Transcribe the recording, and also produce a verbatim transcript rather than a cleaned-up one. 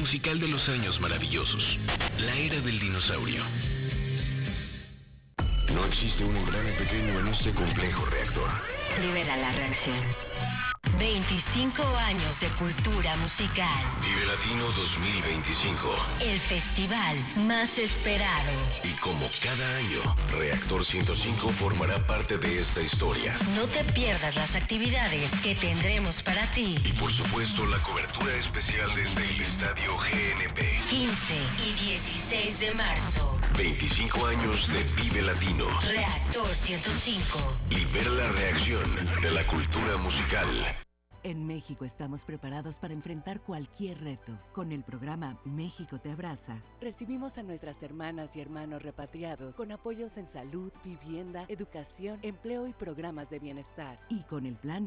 musical de los años maravillosos, la era del dinosaurio. No existe un engrane pequeño en este complejo reactor. Libera la reacción. veinticinco años de cultura musical. Vive Latino dos mil veinticinco. El festival más esperado. Y como cada año, Reactor ciento cinco formará parte de esta historia. No te pierdas las actividades que tendremos para ti. Y por supuesto, la cobertura especial desde el Estadio G N P. quince y dieciséis de marzo. veinticinco años de Vive Latino. Reactor ciento cinco. Libera la reacción de la cultura musical. En México estamos preparados para enfrentar cualquier reto. Con el programa México te abraza, recibimos a nuestras hermanas y hermanos repatriados con apoyos en salud, vivienda, educación, empleo y programas de bienestar. Y con el plan